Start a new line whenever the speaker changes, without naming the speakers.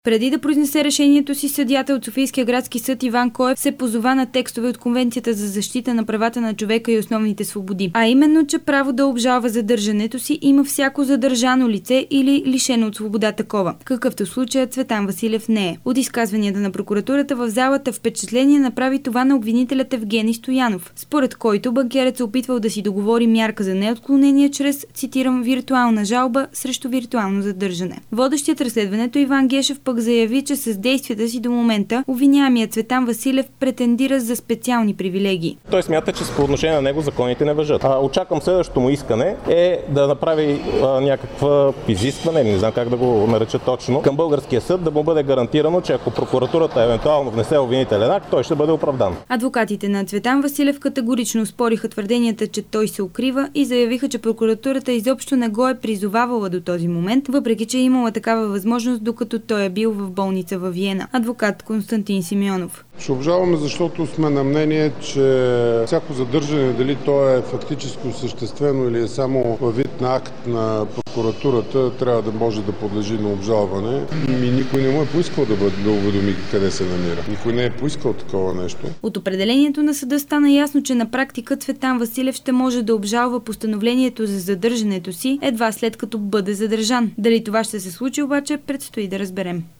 Преди да произнесе решението си, съдията от Софийския градски съд Иван Коев се позова на текстове от Конвенцията за защита на правата на човека и основните свободи, а именно, че право да обжалва задържането си има всяко задържано лице или лишено от свобода такова, какъвто случай Цветан Василев не е. От изказванията на прокуратурата в залата впечатление направи това на обвинителят Евгений Стоянов, според който банкерът се опитвал да си договори мярка за неотклонение чрез, цитирам, виртуална жалба срещу виртуално задържане. Водещият разследването Иван Гешев пък заяви, че с действията си до момента обвиняемият Цветан Василев претендира за специални привилегии.
Той смята, че по отношение на него законите не важат. Очаквам следващото му искане е да направи някаква изискване, не знам как да го нареча точно, към българския съд, да му бъде гарантирано, че ако прокуратурата евентуално внесе обвинителен акт, той ще бъде оправдан.
Адвокатите на Цветан Василев категорично спориха твърденията, че той се укрива и заявиха, че прокуратурата изобщо не го е призовавала до този момент, въпреки че е имала такава възможност, докато той е бил в болница във Виена. Адвокат Константин Симеонов.
Ще обжалваме, защото сме на мнение, че всяко задържане, дали то е фактически осъществено или е само във вид на акт на прокуратурата, трябва да може да подлежи на обжалване. И никой не му е поискал да уведоми къде се намира. Никой не е поискал такова нещо.
От определението на съда стана ясно, че на практика Цветан Василев ще може да обжалва постановлението за задържането си едва след като бъде задържан. Дали това ще се случи, обаче предстои да разберем.